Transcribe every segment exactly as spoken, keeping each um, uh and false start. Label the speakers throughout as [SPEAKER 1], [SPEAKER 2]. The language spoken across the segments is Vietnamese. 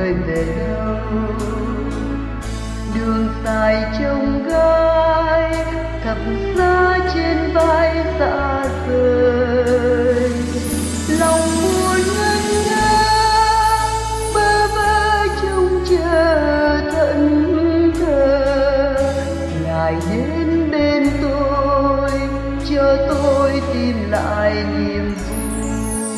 [SPEAKER 1] đời về đâu. Đường dài trông gai thập giá trên vai xa rời, lòng buồn ngân nga bơ vơ trông chờ thẫn thờ. Ngài đến bên tôi cho tôi tìm lại niềm vui.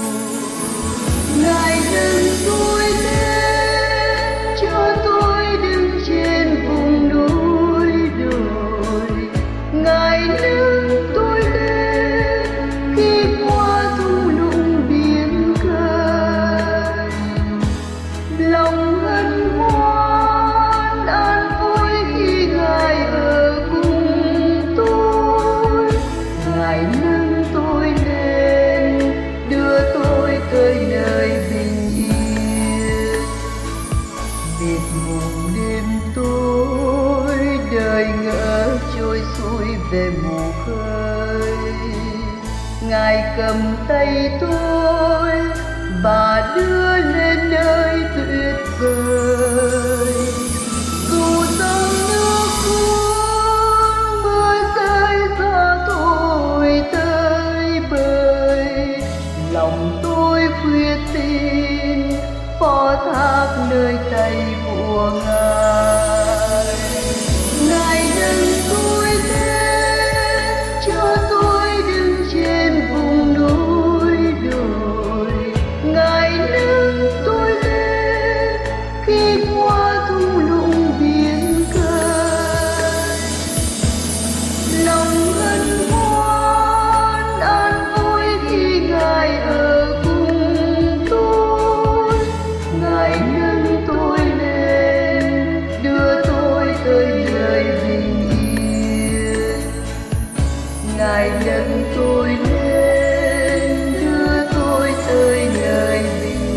[SPEAKER 1] Ngài nâng tôi lên cho tôi đứng trên vùng núi đồi. Ngài nâng tôi lên khi qua thung lũng biển khơi. Lòng hân hoan an vui khi Ngài ở cùng tôi. Ngài nâng tôi lên đưa tôi tới nơi bình yên. Biệt vùng đêm tối đời ngỡ trôi xuôi về mù khơi. Ngài cầm tay tôi và đưa lên nơi tuyệt vời. Dù dòng nước cuốn mưa rơi xa tôi tới bời, lòng tôi quyết tin phó thác nơi tay của Ngài. Ngài nâng tôi lên cho tôi đứng trên vùng núi đồi. Ngài nâng tôi lên khi qua thung lũng biển khơi. Lòng hân hoan an vui khi Ngài ở cùng tôi. Ngài nâng tôi lên đưa tôi tới nơi bình yên. Ngài nâng tôi lên đưa tôi tới nơi bình yên.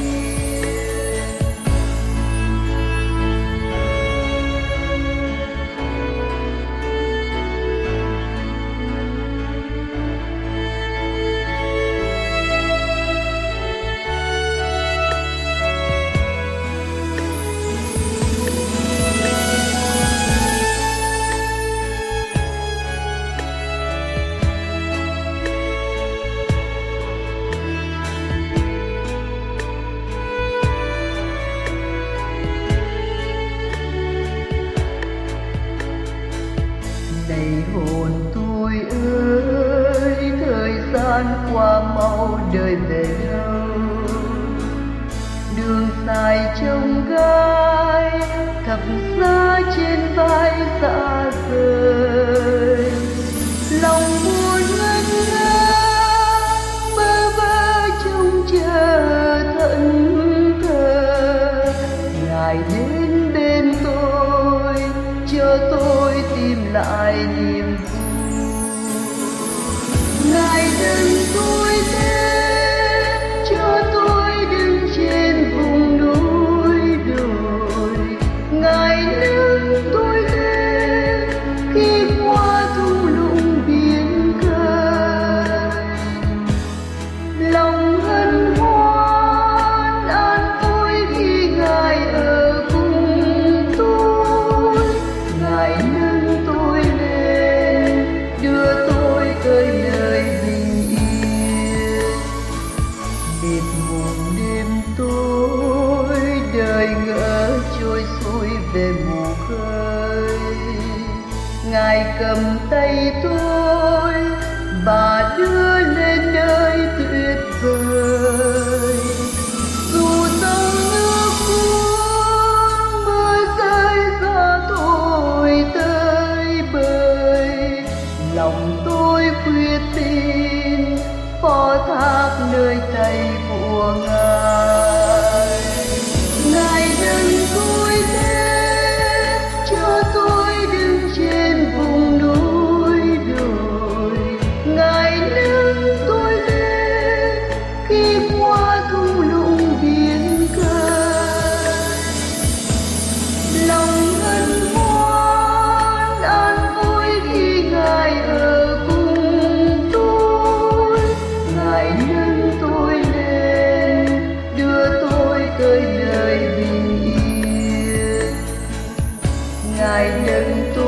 [SPEAKER 1] Này hồn tôi ơi, thời gian qua mau đời về đâu. Đường dài trông gai thập giá trên vai xa rời, lòng buồn ngân nga bơ vơ trông chờ thẫn thờ. Ngài đến bên tôi cho tôi tìm lại niềm vui. Ngài nâng tôi lên cho tôi đứng trên vùng núi đồi. Ngài nâng tôi lên khi qua thung lũng biển khơi. Lòng hân hoan an vui khi Ngài ở cùng tôi. Ngài nâng tôi lên đưa tôi tới nơi bình yên. Biệt vùng đêm tối đời ngỡ trôi xuôi về mù khơi. Ngài cầm tay tôi và đưa lên nơi tuyệt vời. Dù dòng nước cuốn mưa rơi xa tôi tới bời, lòng tôi quyết tin phó thác nơi tay của Ngài. Ngài nâng tôi lên cho tôi đứng trên vùng núi đồi. ngài đừng tu